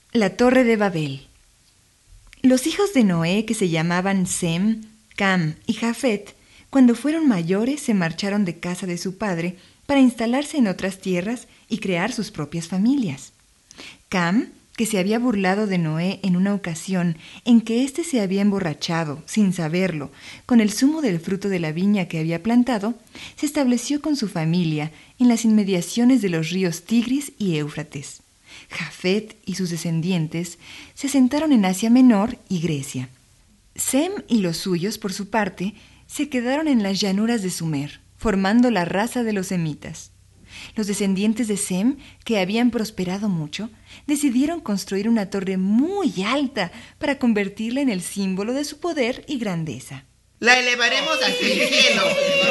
La Torre de Babel. Los hijos de Noé, que se llamaban Sem, Cam y Jafet, cuando fueron mayores se marcharon de casa de su padre para instalarse en otras tierras y crear sus propias familias. Cam, que se había burlado de Noé en una ocasión en que éste se había emborrachado, sin saberlo, con el zumo del fruto de la viña que había plantado, se estableció con su familia en las inmediaciones de los ríos Tigris y Éufrates. Jafet y sus descendientes se asentaron en Asia Menor y Grecia. Sem y los suyos, por su parte, se quedaron en las llanuras de Sumer, formando la raza de los semitas. Los descendientes de Sem, que habían prosperado mucho, decidieron construir una torre muy alta para convertirla en el símbolo de su poder y grandeza. La elevaremos hasta el cielo.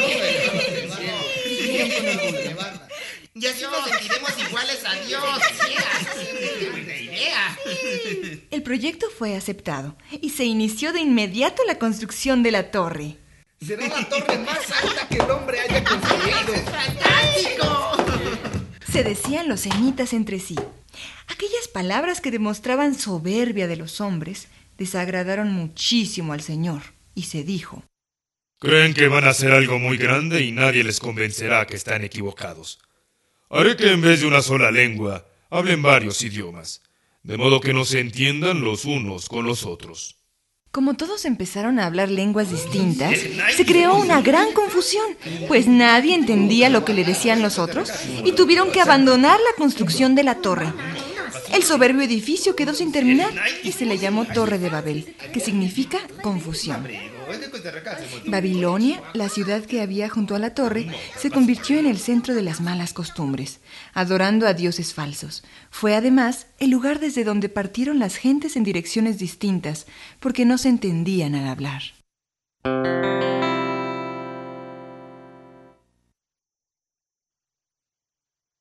Y así nos sentiremos iguales a Dios. ¡Buena idea! El proyecto fue aceptado y se inició de inmediato la construcción de la torre. Será la torre más alta que el hombre haya construido. ¡Fantástico! Se decían los semitas entre sí. Aquellas palabras que demostraban soberbia de los hombres desagradaron muchísimo al Señor, y se dijo: Creen que van a hacer algo muy grande y nadie les convencerá que están equivocados. Haré que en vez de una sola lengua, hablen varios idiomas, de modo que no se entiendan los unos con los otros. Como todos empezaron a hablar lenguas distintas, se creó una gran confusión, pues nadie entendía lo que le decían los otros y tuvieron que abandonar la construcción de la torre. El soberbio edificio quedó sin terminar y se le llamó Torre de Babel, que significa confusión. Babilonia, la ciudad que había junto a la torre, se convirtió en el centro de las malas costumbres, adorando a dioses falsos. Fue además el lugar desde donde partieron las gentes en direcciones distintas, porque no se entendían al hablar.